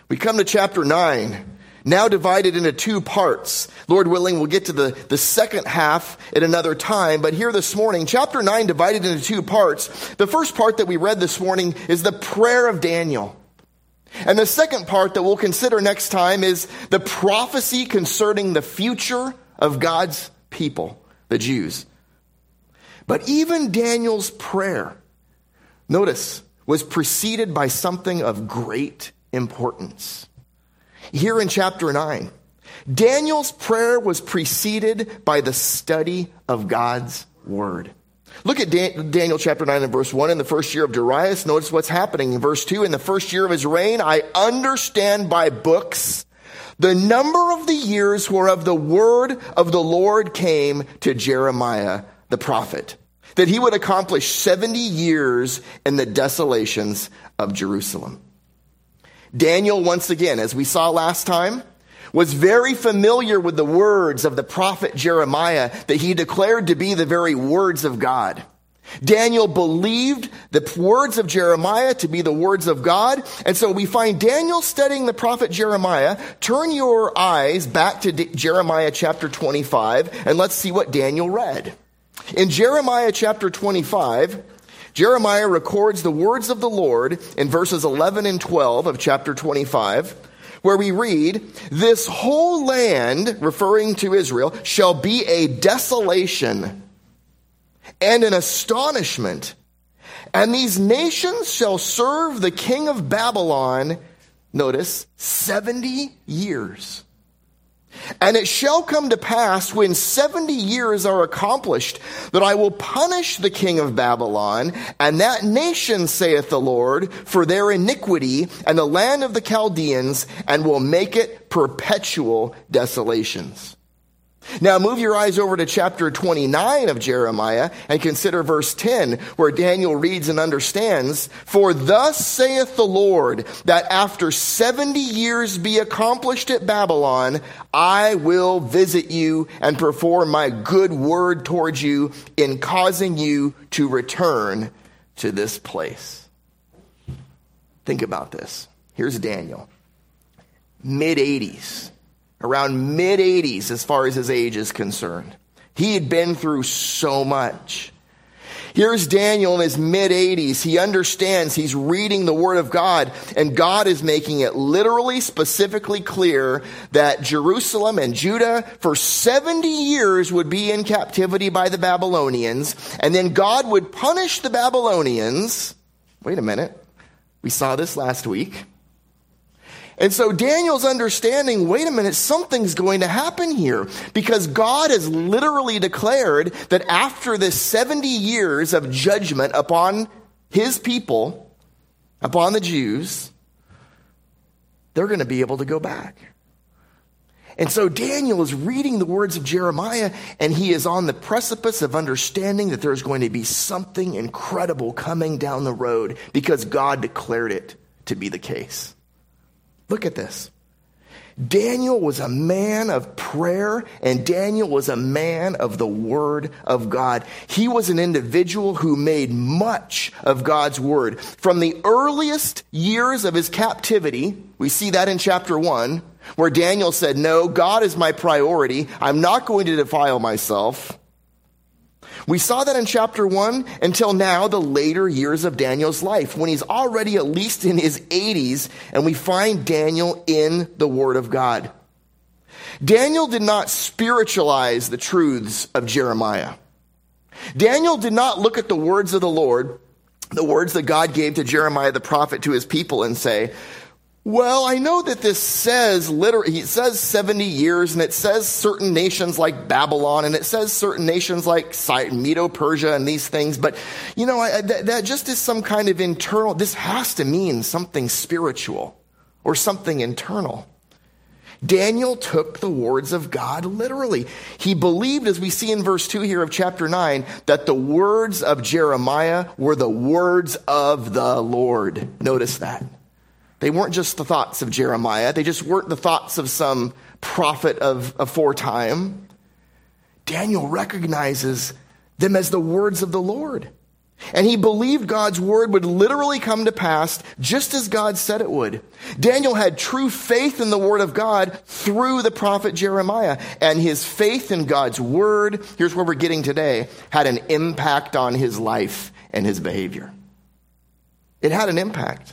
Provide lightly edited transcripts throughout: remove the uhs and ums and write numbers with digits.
We come to chapter 9, now divided into two parts. Lord willing, we'll get to the second half at another time. But here this morning, chapter 9 divided into two parts. The first part that we read this morning is the prayer of Daniel. And the second part that we'll consider next time is the prophecy concerning the future of God's people, the Jews. But even Daniel's prayer, notice, was preceded by something of great importance. Here in chapter 9, Daniel's prayer was preceded by the study of God's word. Look at Daniel chapter 9 and verse 1. In the first year of Darius, notice what's happening. In verse 2, in the first year of his reign, I understand by books the number of the years whereof the word of the Lord came to Jeremiah the prophet, that he would accomplish 70 years in the desolations of Jerusalem. Daniel, once again, as we saw last time, was very familiar with the words of the prophet Jeremiah that he declared to be the very words of God. Daniel believed the words of Jeremiah to be the words of God. And so we find Daniel studying the prophet Jeremiah. Turn your eyes back to Jeremiah chapter 25, and let's see what Daniel read. In Jeremiah chapter 25, Jeremiah records the words of the Lord in verses 11 and 12 of chapter 25, where we read, this whole land, referring to Israel, shall be a desolation and an astonishment. And these nations shall serve the king of Babylon, notice, 70 years. And it shall come to pass when 70 years are accomplished that I will punish the king of Babylon and that nation, saith the Lord, for their iniquity and the land of the Chaldeans, and will make it perpetual desolations. Now move your eyes over to chapter 29 of Jeremiah and consider verse 10, where Daniel reads and understands, for thus saith the Lord, that after 70 years be accomplished at Babylon, I will visit you and perform my good word towards you in causing you to return to this place. Think about this. Here's Daniel, mid-80s. Around mid-80s as far as his age is concerned. He had been through so much. Here's Daniel in his mid-80s. He understands, he's reading the word of God, and God is making it literally, specifically clear that Jerusalem and Judah for 70 years would be in captivity by the Babylonians, and then God would punish the Babylonians. Wait a minute. We saw this last week. And so Daniel's understanding, wait a minute, something's going to happen here, because God has literally declared that after this 70 years of judgment upon his people, upon the Jews, they're going to be able to go back. And so Daniel is reading the words of Jeremiah, and he is on the precipice of understanding that there's going to be something incredible coming down the road because God declared it to be the case. Look at this. Daniel was a man of prayer, and Daniel was a man of the word of God. He was an individual who made much of God's word. From the earliest years of his captivity, we see that in chapter 1, where Daniel said, no, God is my priority. I'm not going to defile myself. We saw that in chapter 1 until now, the later years of Daniel's life, when he's already at least in his 80s, and we find Daniel in the Word of God. Daniel did not spiritualize the truths of Jeremiah. Daniel did not look at the words of the Lord, the words that God gave to Jeremiah the prophet to his people, and say, well, I know that this says literally, it says 70 years, and it says certain nations like Babylon, and it says certain nations like Medo-Persia and these things, but that just is some kind of internal, this has to mean something spiritual or something internal. Daniel took the words of God literally. He believed, as we see in verse 2 here of chapter 9, that the words of Jeremiah were the words of the Lord. Notice that. They weren't just the thoughts of Jeremiah. They just weren't the thoughts of some prophet of aforetime. Daniel recognizes them as the words of the Lord. And he believed God's word would literally come to pass just as God said it would. Daniel had true faith in the word of God through the prophet Jeremiah. And his faith in God's word, here's where we're getting today, had an impact on his life and his behavior. It had an impact.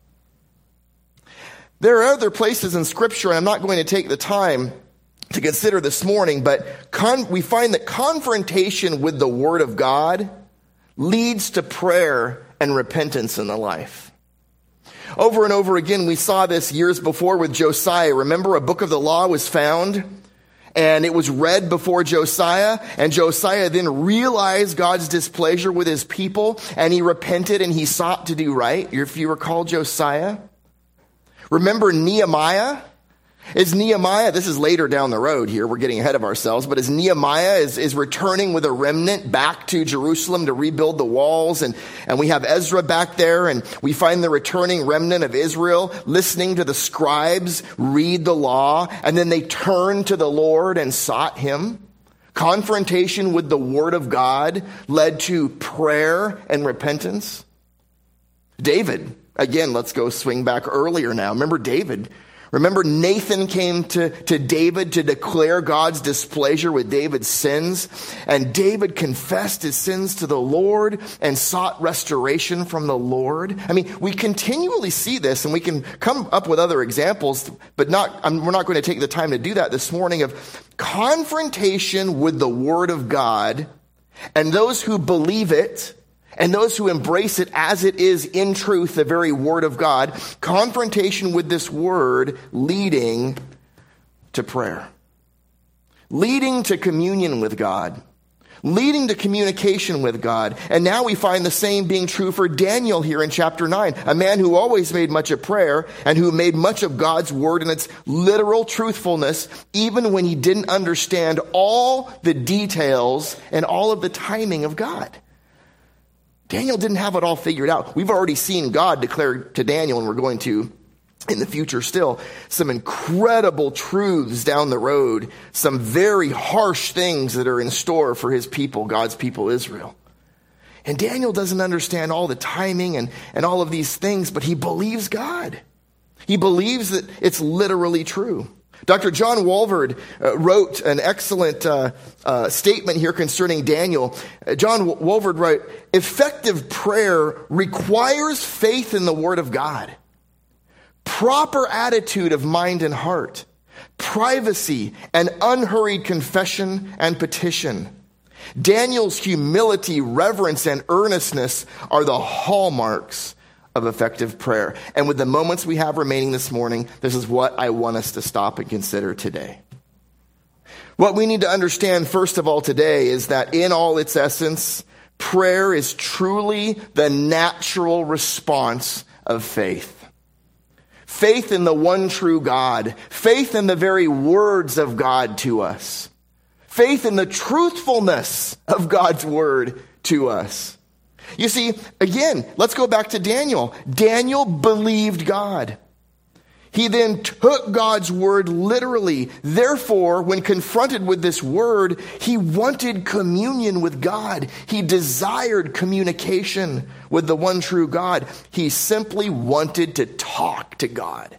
There are other places in Scripture, and I'm not going to take the time to consider this morning, but we find that confrontation with the word of God leads to prayer and repentance in the life. Over and over again, we saw this years before with Josiah. Remember, a book of the law was found, and it was read before Josiah, and Josiah then realized God's displeasure with his people, and he repented and he sought to do right. If you recall Josiah. Remember Nehemiah? Is Nehemiah, this is later down the road here, we're getting ahead of ourselves, but as Nehemiah is returning with a remnant back to Jerusalem to rebuild the walls, and we have Ezra back there, and we find the returning remnant of Israel listening to the scribes read the law, and then they turned to the Lord and sought him. Confrontation with the word of God led to prayer and repentance. David, again, let's go swing back earlier now. Remember David. Remember Nathan came to David to declare God's displeasure with David's sins. And David confessed his sins to the Lord and sought restoration from the Lord. I mean, we continually see this, and we can come up with other examples, but we're not going to take the time to do that this morning, of confrontation with the word of God and those who believe it and those who embrace it as it is in truth, the very word of God. Confrontation with this word leading to prayer, leading to communion with God, leading to communication with God. And now we find the same being true for Daniel here in chapter 9, a man who always made much of prayer and who made much of God's word and its literal truthfulness, even when he didn't understand all the details and all of the timing of God. Daniel didn't have it all figured out. We've already seen God declare to Daniel, and we're going to in the future still, some incredible truths down the road, some very harsh things that are in store for his people, God's people, Israel. And Daniel doesn't understand all the timing and all of these things, but he believes God. He believes that it's literally true. Dr. John Walvoord wrote an excellent statement here concerning Daniel. John Walvoord wrote, "Effective prayer requires faith in the Word of God, proper attitude of mind and heart, privacy and unhurried confession and petition. Daniel's humility, reverence, and earnestness are the hallmarks of effective prayer." And with the moments we have remaining this morning, this is what I want us to stop and consider today. What we need to understand, first of all, today is that in all its essence, prayer is truly the natural response of faith. Faith in the one true God. Faith in the very words of God to us. Faith in the truthfulness of God's word to us. You see, again, let's go back to Daniel. Daniel believed God. He then took God's word literally. Therefore, when confronted with this word, he wanted communion with God. He desired communication with the one true God. He simply wanted to talk to God.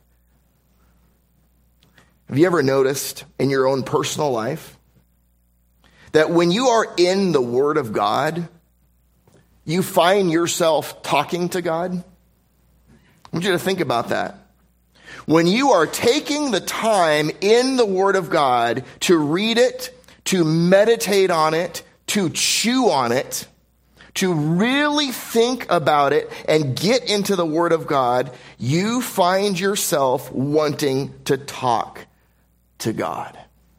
Have you ever noticed in your own personal life that when you are in the Word of God, you find yourself talking to God? I want you to think about that. When you are taking the time in the Word of God to read it, to meditate on it, to chew on it, to really think about it and get into the Word of God, you find yourself wanting to talk to God.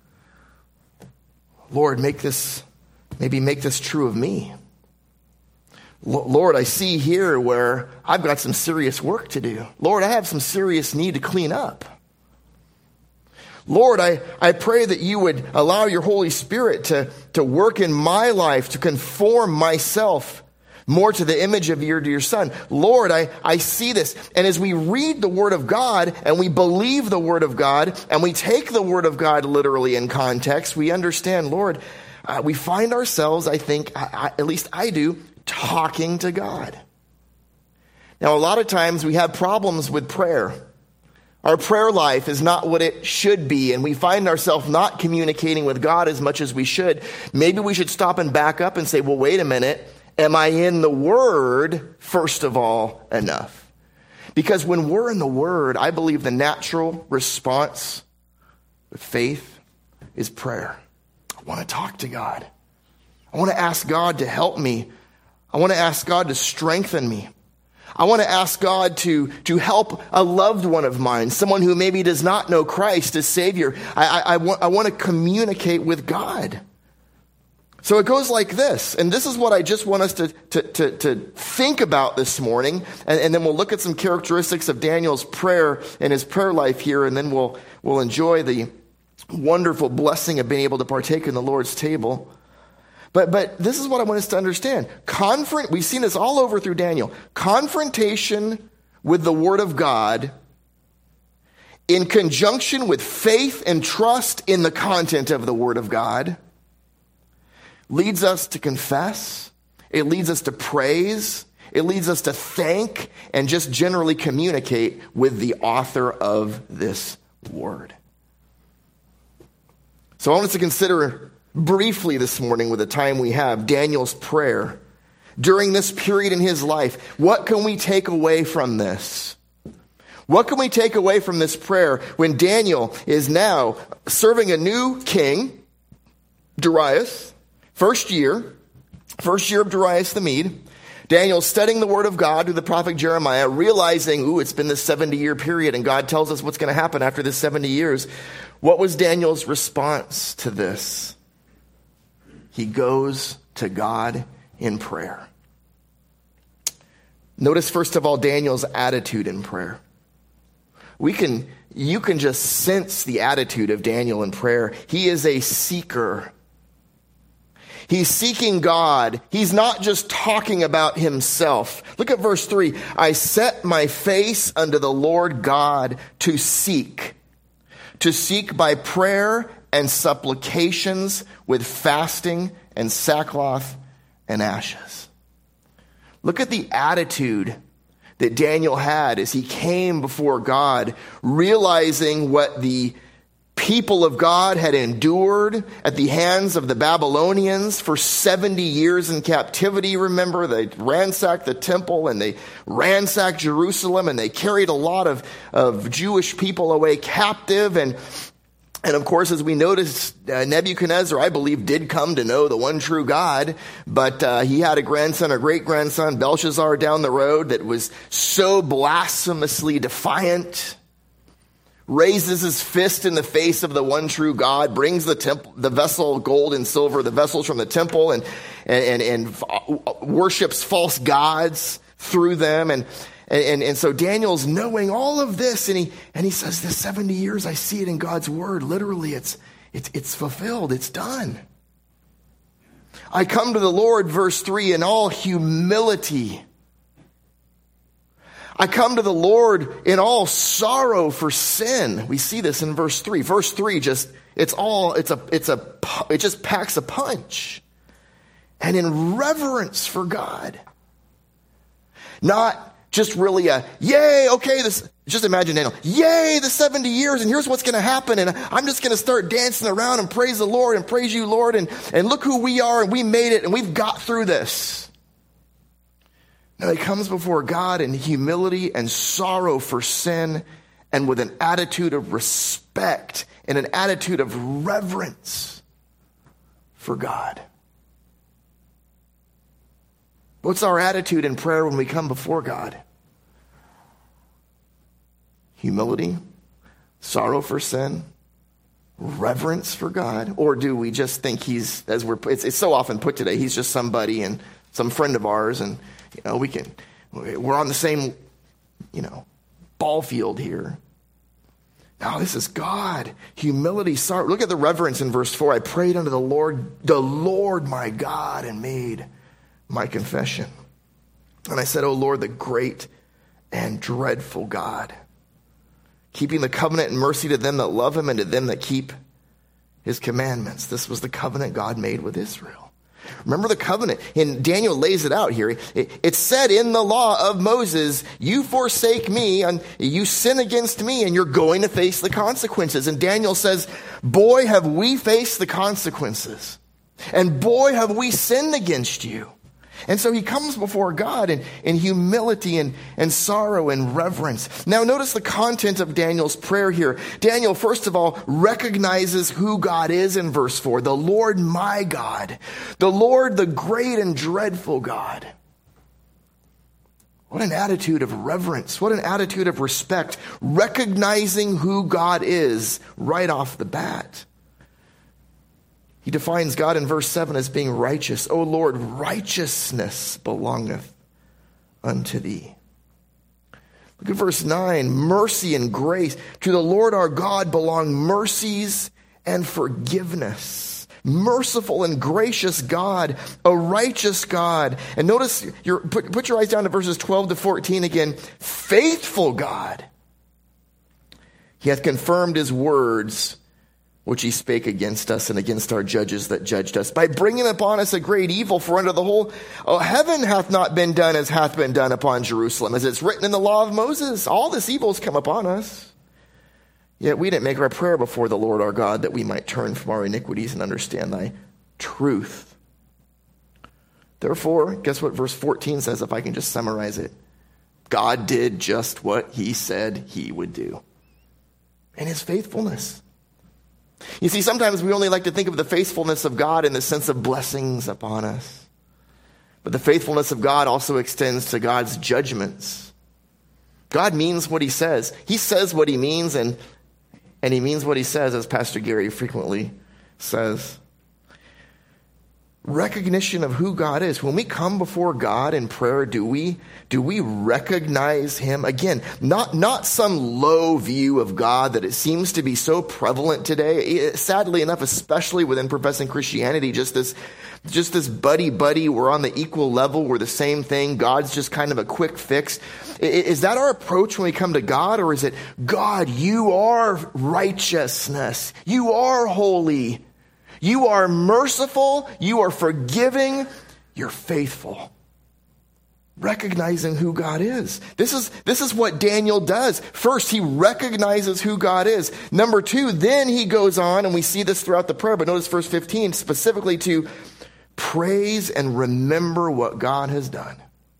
Lord, make this true of me. Lord, I see here where I've got some serious work to do. Lord, I have some serious need to clean up. Lord, I pray that you would allow your Holy Spirit to work in my life, to conform myself more to the image of your dear Son. Lord, I see this. And as we read the Word of God and we believe the Word of God and we take the Word of God literally in context, we understand, Lord, we find ourselves, I think, at least I do, talking to God. Now, a lot of times we have problems with prayer. Our prayer life is not what it should be, and we find ourselves not communicating with God as much as we should. Maybe we should stop and back up and say, well, wait a minute. Am I in the Word, first of all, enough? Because when we're in the Word, I believe the natural response with faith is prayer. I want to talk to God. I want to ask God to help me. I want to ask God to strengthen me. I want to ask God to help a loved one of mine, someone who maybe does not know Christ as Savior. I want to communicate with God. So it goes like this, and this is what I just want us to think about this morning, and then we'll look at some characteristics of Daniel's prayer and his prayer life here, and then we'll enjoy the wonderful blessing of being able to partake in the Lord's table. But this is what I want us to understand. We've seen this all over through Daniel. Confrontation with the Word of God in conjunction with faith and trust in the content of the Word of God leads us to confess. It leads us to praise. It leads us to thank and just generally communicate with the author of this Word. So I want us to consider briefly this morning, with the time we have, Daniel's prayer during this period in his life. What can we take away from this? What can we take away from this prayer when Daniel is now serving a new king, Darius, first year of Darius the Mede? Daniel's studying the Word of God through the prophet Jeremiah, realizing, it's been this 70-year period, and God tells us what's going to happen after this 70 years. What was Daniel's response to this? He goes to God in prayer. Notice, first of all, Daniel's attitude in prayer. You can just sense the attitude of Daniel in prayer. He is a seeker. He's seeking God. He's not just talking about himself. Look at verse 3. I set my face unto the Lord God to seek by prayer and supplications with fasting and sackcloth and ashes. Look at the attitude that Daniel had as he came before God, realizing what the people of God had endured at the hands of the Babylonians for 70 years in captivity. Remember, they ransacked the temple and they ransacked Jerusalem, and they carried a lot of Jewish people away captive. And of course, as we noticed, Nebuchadnezzar, I believe, did come to know the one true God, but he had a grandson, a great-grandson, Belshazzar, down the road that was so blasphemously defiant, raises his fist in the face of the one true God, brings the vessel, gold and silver, the vessels from the temple, and worships false gods through them. And so Daniel's knowing all of this, and he says, this 70 years, I see it in God's word. Literally, it's fulfilled. It's done. I come to the Lord, verse 3, in all humility. I come to the Lord in all sorrow for sin. We see this in verse 3. Verse 3 it just packs a punch. And in reverence for God. Not just really yay, okay, just imagine Daniel, yay, the 70 years, and here's what's going to happen, and I'm just going to start dancing around and praise the Lord and praise you, Lord, and look who we are, and we made it, and we've got through this. No, he comes before God in humility and sorrow for sin, and with an attitude of respect and an attitude of reverence for God. What's our attitude in prayer when we come before God? Humility, sorrow for sin, reverence for God? Or do we just think it's so often put today, he's just somebody and some friend of ours, and we're on the same, ball field here. No, this is God. Humility, sorrow. Look at the reverence in verse 4. I prayed unto the Lord my God, and made my confession. And I said, O Lord, the great and dreadful God, keeping the covenant and mercy to them that love him and to them that keep his commandments. This was the covenant God made with Israel. Remember the covenant. And Daniel lays it out here. It's said in the law of Moses, you forsake me and you sin against me and you're going to face the consequences. And Daniel says, boy, have we faced the consequences. And boy, have we sinned against you. And so he comes before God in humility and sorrow and reverence. Now notice the content of Daniel's prayer here. Daniel, first of all, recognizes who God is in verse 4. The Lord my God. The Lord, the great and dreadful God. What an attitude of reverence. What an attitude of respect. Recognizing who God is right off the bat. He defines God in verse 7 as being righteous. O Lord, righteousness belongeth unto thee. Look at verse 9. Mercy and grace. To the Lord our God belong mercies and forgiveness. Merciful and gracious God, a righteous God. And notice, put your eyes down to verses 12 to 14 again. Faithful God. He hath confirmed his words, which he spake against us and against our judges that judged us, by bringing upon us a great evil. For under the whole heaven hath not been done as hath been done upon Jerusalem, as it's written in the law of Moses. All this evil has come upon us. Yet we didn't make our prayer before the Lord our God, that we might turn from our iniquities and understand thy truth. Therefore, guess what verse 14 says, if I can just summarize it? God did just what he said he would do. And his faithfulness. You see, sometimes we only like to think of the faithfulness of God in the sense of blessings upon us. But the faithfulness of God also extends to God's judgments. God means what he says. He says what he means, and he means what he says, as Pastor Gary frequently says. Recognition of who God is. When we come before God in prayer, do we recognize him? Again, not some low view of God that it seems to be so prevalent today. Sadly enough, especially within professing Christianity, just this buddy, we're on the equal level, we're the same thing, God's just kind of a quick fix. Is that our approach when we come to God? Or is it, God, you are righteousness, you are holy, you are merciful, you are forgiving, you're faithful. Recognizing who God is. This is what Daniel does. First, he recognizes who God is. Number two, then he goes on, and we see this throughout the prayer, but notice verse 15, specifically to praise and remember what God has done.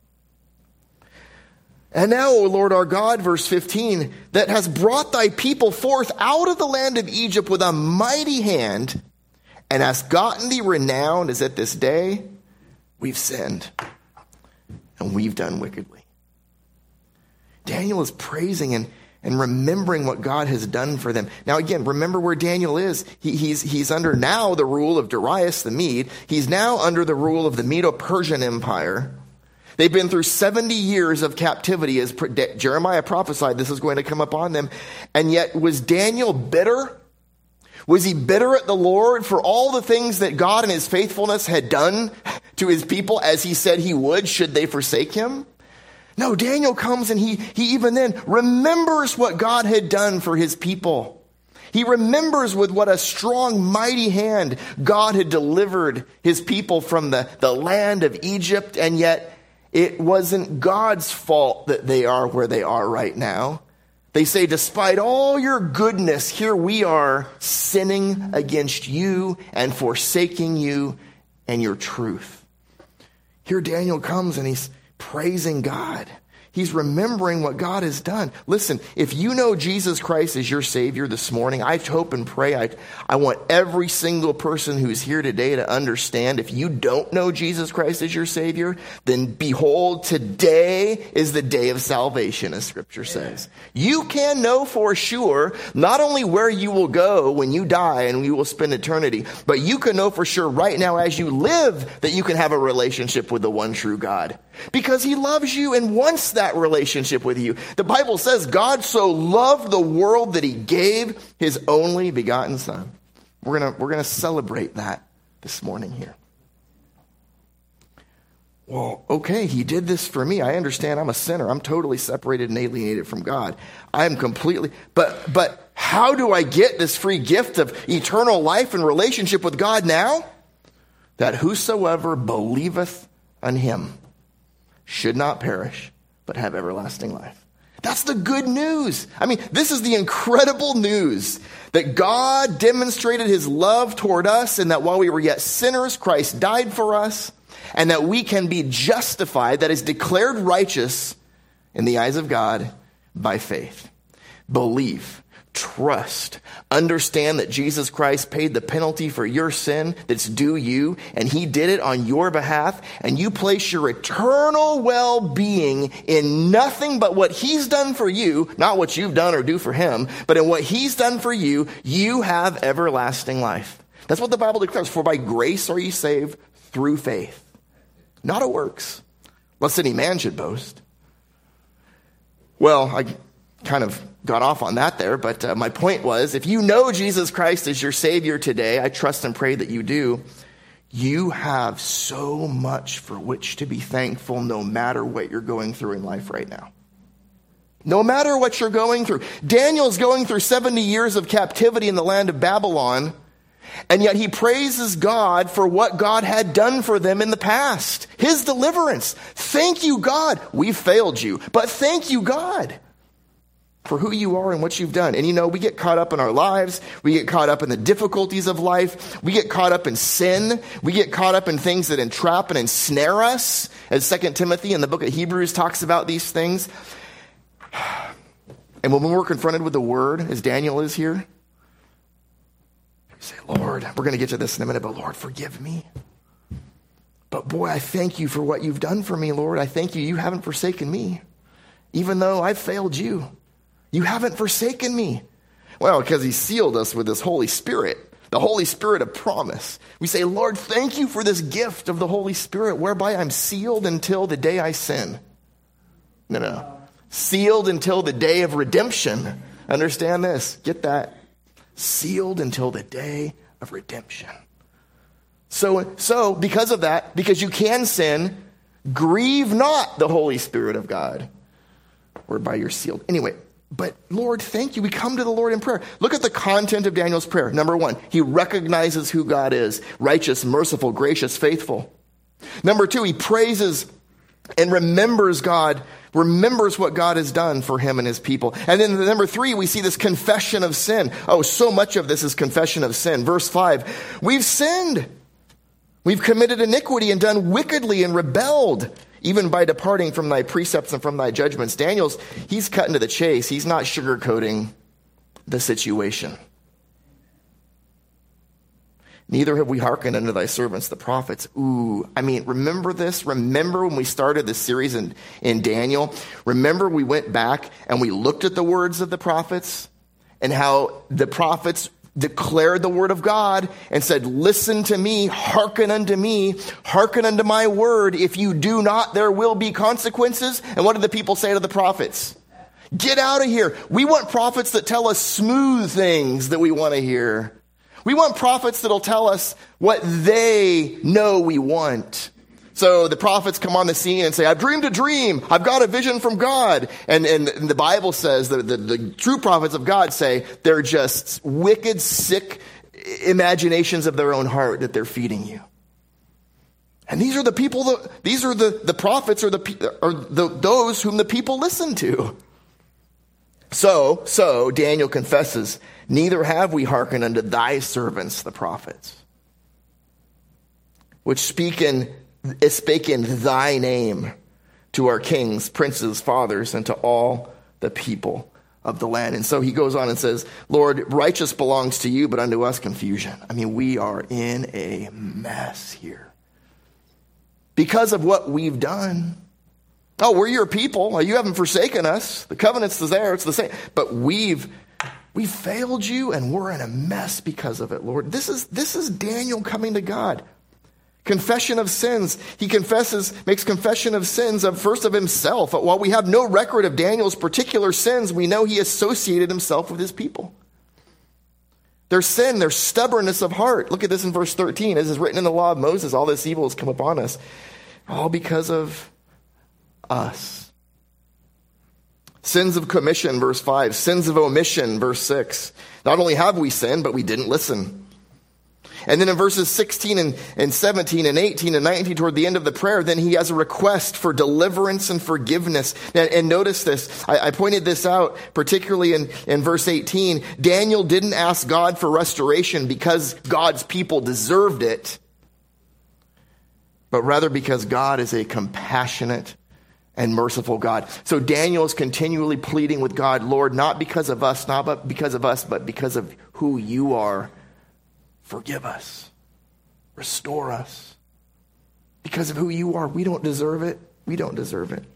And now, O Lord our God, verse 15, that has brought thy people forth out of the land of Egypt with a mighty hand, and hast gotten thee renowned as at this day, we've sinned and we've done wickedly. Daniel is praising and remembering what God has done for them. Now again, remember where Daniel is. He's under now the rule of Darius the Mede. He's now under the rule of the Medo-Persian Empire. They've been through 70 years of captivity, as Jeremiah prophesied this is going to come upon them. And yet, was Daniel bitter? Was he bitter at the Lord for all the things that God in his faithfulness had done to his people, as he said he would should they forsake him? No, Daniel comes and he even then remembers what God had done for his people. He remembers with what a strong, mighty hand God had delivered his people from the land of Egypt, and yet it wasn't God's fault that they are where they are right now. They say, despite all your goodness, here we are sinning against you and forsaking you and your truth. Here Daniel comes and he's praising God. He's remembering what God has done. Listen, if you know Jesus Christ as your Savior this morning, I hope and pray, I want every single person who's here today to understand, if you don't know Jesus Christ as your Savior, then behold, today is the day of salvation, as Scripture says. You can know for sure not only where you will go when you die and you will spend eternity, but you can know for sure right now as you live that you can have a relationship with the one true God. Because he loves you and wants that relationship with you. The Bible says God so loved the world that he gave his only begotten Son. We're gonna celebrate that this morning here. Well, okay, he did this for me. I understand I'm a sinner. I'm totally separated and alienated from God. I'm completely, but how do I get this free gift of eternal life and relationship with God now? that whosoever believeth on him should not perish, but have everlasting life. That's the good news. I mean, this is the incredible news that God demonstrated his love toward us, and that while we were yet sinners, Christ died for us, and that we can be justified, that is declared righteous in the eyes of God by faith. Believe, trust, understand that Jesus Christ paid the penalty for your sin that's due you, and he did it on your behalf, and you place your eternal well-being in nothing but what he's done for you, not what you've done or do for him, but in what he's done for you. You have everlasting life. That's what the Bible declares. For by grace are you saved through faith, not of works, lest any man should boast. Well, I kind of got off on that there, but my point was, if you know Jesus Christ as your Savior today, I trust and pray that you do, you have so much for which to be thankful no matter what you're going through in life right now. No matter what you're going through. Daniel's going through 70 years of captivity in the land of Babylon, and yet he praises God for what God had done for them in the past. His deliverance. Thank you, God. We failed you, but thank you, God, for who you are and what you've done. And we get caught up in our lives. We get caught up in the difficulties of life. We get caught up in sin. We get caught up in things that entrap and ensnare us, as 2 Timothy in the book of Hebrews talks about these things. And when we're confronted with the word, as Daniel is here, we say, Lord, we're going to get to this in a minute, but Lord, forgive me. But boy, I thank you for what you've done for me, Lord. I thank you. You haven't forsaken me, even though I've failed you. You haven't forsaken me. Well, because he sealed us with his Holy Spirit, the Holy Spirit of promise. We say, Lord, thank you for this gift of the Holy Spirit, whereby I'm sealed until the day I sin. No. Sealed until the day of redemption. Understand this. Get that. Sealed until the day of redemption. So because of that, because you can sin, grieve not the Holy Spirit of God, whereby you're sealed. Anyway, but Lord, thank you. We come to the Lord in prayer. Look at the content of Daniel's prayer. Number 1, he recognizes who God is: righteous, merciful, gracious, faithful. Number 2, he praises and remembers what God has done for him and his people. And then number 3, we see this confession of sin. Oh, so much of this is confession of sin. Verse 5, we've sinned. We've committed iniquity and done wickedly and rebelled, even by departing from thy precepts and from thy judgments. He's cutting to the chase. He's not sugarcoating the situation. Neither have we hearkened unto thy servants, the prophets. Remember this? Remember when we started this series in Daniel? Remember we went back and we looked at the words of the prophets and how the prophets declared the word of God and said, listen to me, hearken unto my word. If you do not, there will be consequences. And what did the people say to the prophets? Get out of here. We want prophets that tell us smooth things that we want to hear. We want prophets that'll tell us what they know we want. So the prophets come on the scene and say, I've dreamed a dream. I've got a vision from God. And the Bible says that the true prophets of God say they're just wicked, sick imaginations of their own heart that they're feeding you. And these are the people, the prophets are those whom the people listen to. So Daniel confesses, neither have we hearkened unto thy servants, the prophets, which spake in thy name to our kings, princes, fathers, and to all the people of the land. And so he goes on and says, Lord, righteous belongs to you, but unto us confusion. We are in a mess here because of what we've done. Oh, we're your people. You haven't forsaken us. The covenant's there. It's the same. But we've failed you, and we're in a mess because of it, Lord. This is Daniel coming to God. Confession of sins. He makes confession of sins first of himself. While we have no record of Daniel's particular sins, we know he associated himself with his people. Their sin, their stubbornness of heart. Look at this in verse 13. As is written in the law of Moses, all this evil has come upon us, all because of us. Sins of commission, verse 5. Sins of omission, verse 6. Not only have we sinned, but we didn't listen. And then in verses 16 and 17 and 18 and 19, toward the end of the prayer, then he has a request for deliverance and forgiveness. And notice this. I pointed this out, particularly in verse 18. Daniel didn't ask God for restoration because God's people deserved it, but rather because God is a compassionate and merciful God. So Daniel is continually pleading with God, Lord, not because of us, but because of who you are. Forgive us. Restore us. Because of who you are. We don't deserve it. We don't deserve it.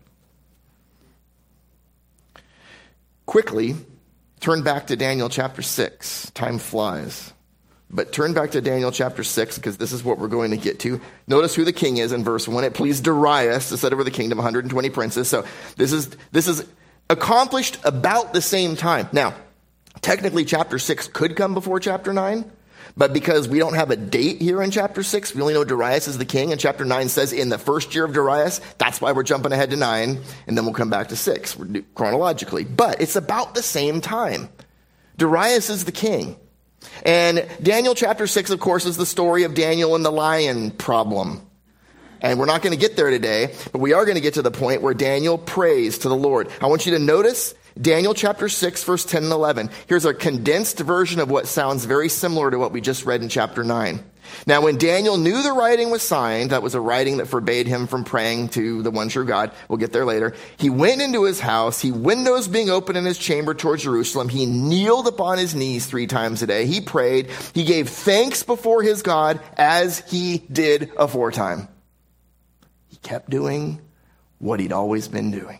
Quickly, turn back to Daniel chapter 6. Time flies. But turn back to Daniel chapter 6, because this is what we're going to get to. Notice who the king is in verse 1. It pleased Darius to set over the kingdom 120 princes. So this is accomplished about the same time. Now, technically chapter 6 could come before chapter 9. But because we don't have a date here in chapter 6, we only know Darius is the king, and chapter 9 says in the first year of Darius. That's why we're jumping ahead to 9, and then we'll come back to 6 chronologically. But it's about the same time. Darius is the king. And Daniel chapter 6, of course, is the story of Daniel and the lion problem. And we're not going to get there today, but we are going to get to the point where Daniel prays to the Lord. I want you to notice Daniel chapter 6, verse 10 and 11. Here's a condensed version of what sounds very similar to what we just read in chapter 9. Now, when Daniel knew the writing was signed, that was a writing that forbade him from praying to the one true God. We'll get there later. He went into his house. Windows being open in his chamber towards Jerusalem. He kneeled upon his knees 3 times a day. He prayed. He gave thanks before his God as he did aforetime. He kept doing what he'd always been doing.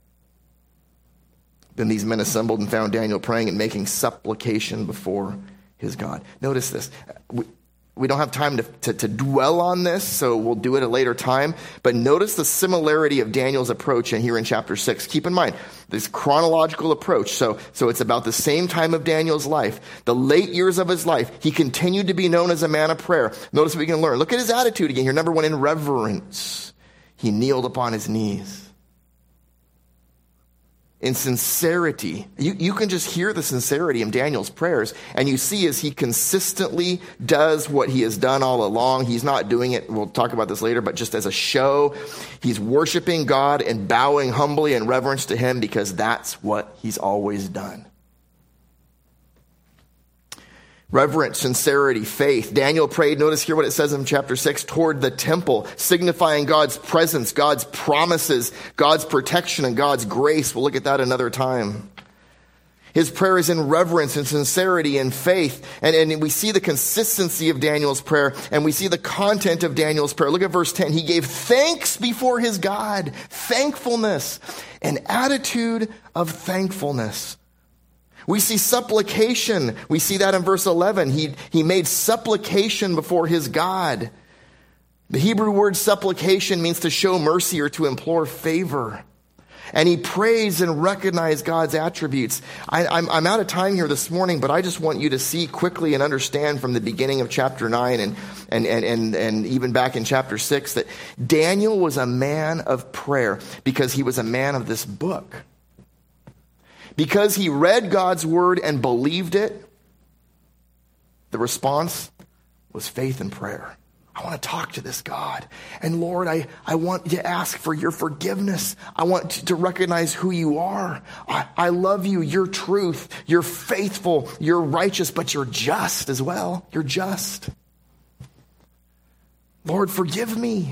Then these men assembled and found Daniel praying and making supplication before his God. Notice this. We don't have time to dwell on this, so we'll do it at a later time. But notice the similarity of Daniel's approach here in chapter 6. Keep in mind, this chronological approach. So it's about the same time of Daniel's life. The late years of his life, he continued to be known as a man of prayer. Notice what we can learn. Look at his attitude again here. Number 1, in reverence. He kneeled upon his knees. In sincerity. You can just hear the sincerity in Daniel's prayers, and you see as he consistently does what he has done all along. He's not doing it, we'll talk about this later, but just as a show. He's worshiping God and bowing humbly in reverence to him because that's what he's always done. Reverence, sincerity, faith. Daniel prayed, notice here what it says in chapter 6, toward the temple, signifying God's presence, God's promises, God's protection, and God's grace. We'll look at that another time. His prayer is in reverence and sincerity and faith. And we see the consistency of Daniel's prayer, and we see the content of Daniel's prayer. Look at verse 10. He gave thanks before his God. Thankfulness. An attitude of thankfulness. We see supplication. We see that in verse 11. He made supplication before his God. The Hebrew word supplication means to show mercy or to implore favor. And he prays and recognizes God's attributes. I'm out of time here this morning, but I just want you to see quickly and understand from the beginning of chapter 9 and even back in chapter 6 that Daniel was a man of prayer because he was a man of this book. Because he read God's word and believed it, the response was faith and prayer. I want to talk to this God. And Lord, I want to ask for your forgiveness. I want to recognize who you are. I love you. You're truth. You're faithful. You're righteous, but you're just as well. You're just. Lord, forgive me.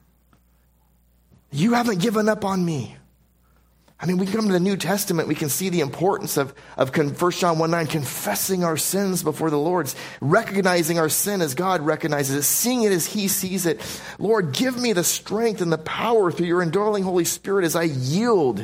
You haven't given up on me. I mean, we come to the New Testament, we can see the importance of 1 John 1:9, confessing our sins before the Lord, recognizing our sin as God recognizes it, seeing it as he sees it. Lord, give me the strength and the power through your indwelling Holy Spirit as I yield.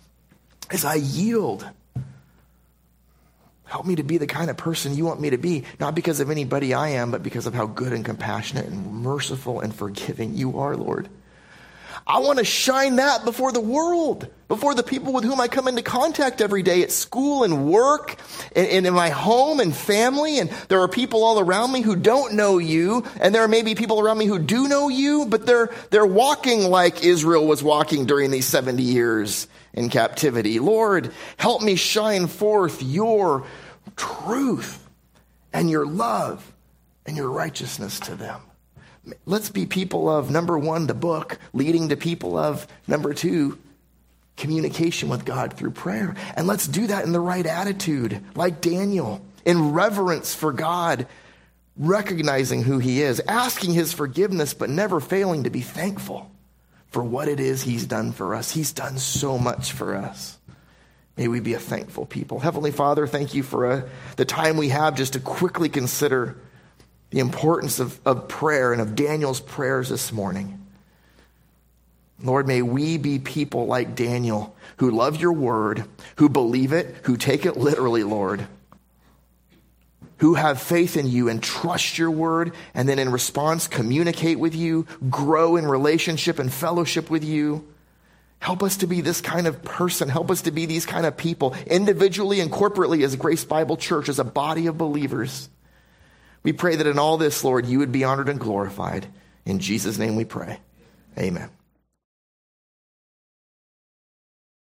Help me to be the kind of person you want me to be, not because of anybody I am, but because of how good and compassionate and merciful and forgiving you are, Lord. I want to shine that before the world, before the people with whom I come into contact every day at school and work and in my home and family. And there are people all around me who don't know you. And there are maybe people around me who do know you, but they're walking like Israel was walking during these 70 years in captivity. Lord, help me shine forth your truth and your love and your righteousness to them. Let's be people of, number one, the book, leading to people of, number two, communication with God through prayer. And let's do that in the right attitude, like Daniel, in reverence for God, recognizing who he is, asking his forgiveness, but never failing to be thankful for what it is he's done for us. He's done so much for us. May we be a thankful people. Heavenly Father, thank you for the time we have just to quickly consider the importance of prayer and of Daniel's prayers this morning. Lord, may we be people like Daniel who love your word, who believe it, who take it literally, Lord, who have faith in you and trust your word, and then in response communicate with you, grow in relationship and fellowship with you. Help us to be this kind of person. Help us to be these kind of people, individually and corporately as Grace Bible Church, as a body of believers. We pray that in all this, Lord, you would be honored and glorified. In Jesus' name we pray. Amen.